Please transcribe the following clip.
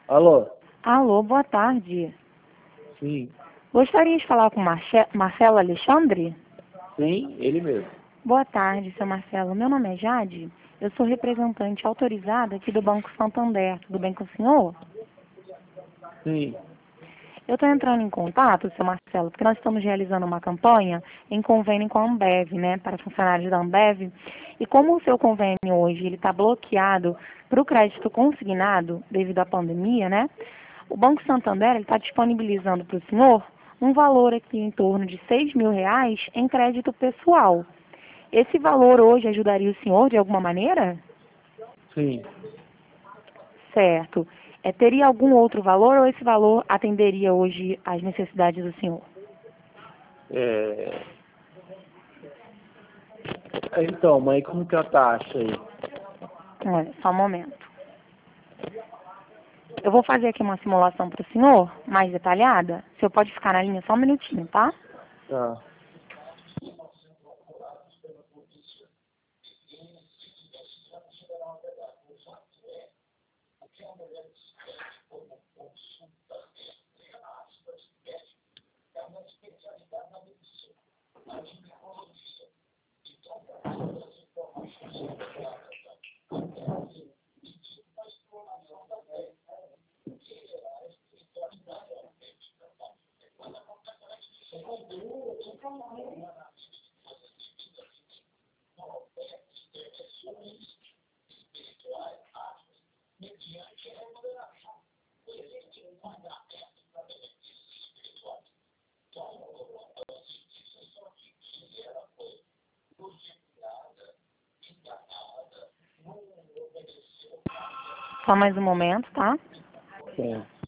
Alô? Alô, boa tarde. Sim. Gostaria de falar com Marcelo Alexandre? Sim, ele mesmo. Boa tarde, seu Marcelo. Meu nome é Jade. Eu sou representante autorizada aqui do Banco Santander. Tudo bem com o senhor? Sim. Eu estou entrando em contato, seu Marcelo, porque nós estamos realizando uma campanha em convênio com a Ambev, né, para funcionários da Ambev. E como o seu convênio hoje ele está bloqueado para o crédito consignado devido à pandemia, né, o Banco Santander está disponibilizando para o senhor um valor aqui em torno de R$ 6.000 em crédito pessoal. Esse valor hoje ajudaria o senhor de alguma maneira? Sim. Certo. Teria algum outro valor ou esse valor atenderia hoje às necessidades do senhor? É... Então, mas como que é a taxa aí? Olha, só um momento. Eu vou fazer aqui uma simulação para o senhor, mais detalhada. O senhor pode ficar na linha só um minutinho, tá? Tá. Só mais um momento, tá? Sim.